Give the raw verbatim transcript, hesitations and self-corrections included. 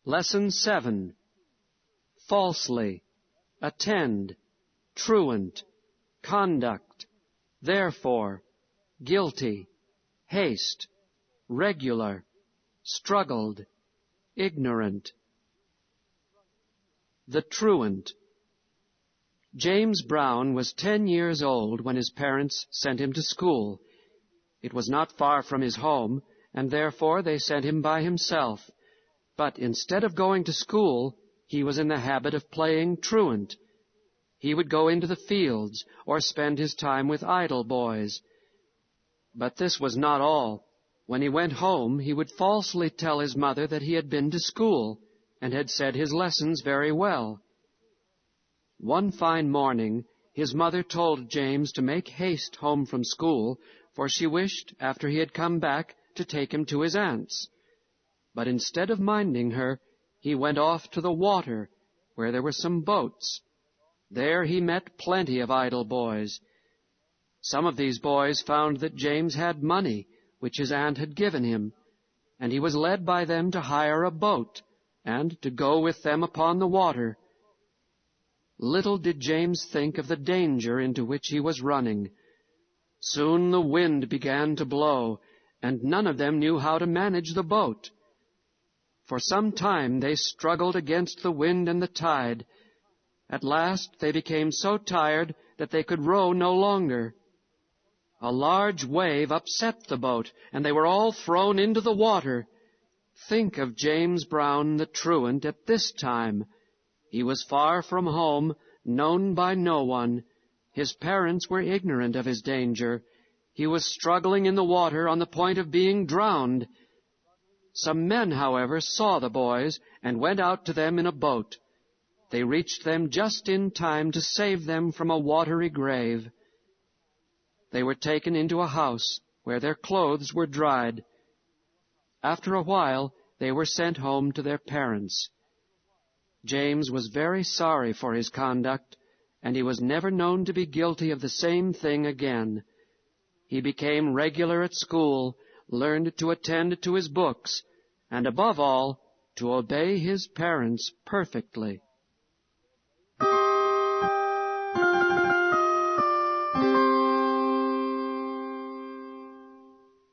Lesson seven. Falsely, attend, truant, conduct, therefore, guilty, haste, regular, struggled, ignorant. The truant. James Brown was ten years old when his parents sent him to school. It was not far from his home, and therefore they sent him by himself. But instead of going to school, he was in the habit of playing truant. He would go into the fields or spend his time with idle boys. But this was not all. When he went home, he would falsely tell his mother that he had been to school and had said his lessons very well. One fine morning, his mother told James to make haste home from school, for she wished, after he had come back, to take him to his aunt's. But instead of minding her, he went off to the water, where there were some boats. There he met plenty of idle boys. Some of these boys found that James had money, which his aunt had given him, and he was led by them to hire a boat, and to go with them upon the water. Little did James think of the danger into which he was running. Soon the wind began to blow, and none of them knew how to manage the boat. For some time they struggled against the wind and the tide. At last they became so tired that they could row no longer. A large wave upset the boat, and they were all thrown into the water. Think of James Brown the truant at this time. He was far from home, known by no one. His parents were ignorant of his danger. He was struggling in the water on the point of being drowned. Some men, however, saw the boys and went out to them in a boat. They reached them just in time to save them from a watery grave. They were taken into a house where their clothes were dried. After a while, they were sent home to their parents. James was very sorry for his conduct, and he was never known to be guilty of the same thing again. He became regular at school, learned to attend to his books, and above all, to obey his parents perfectly.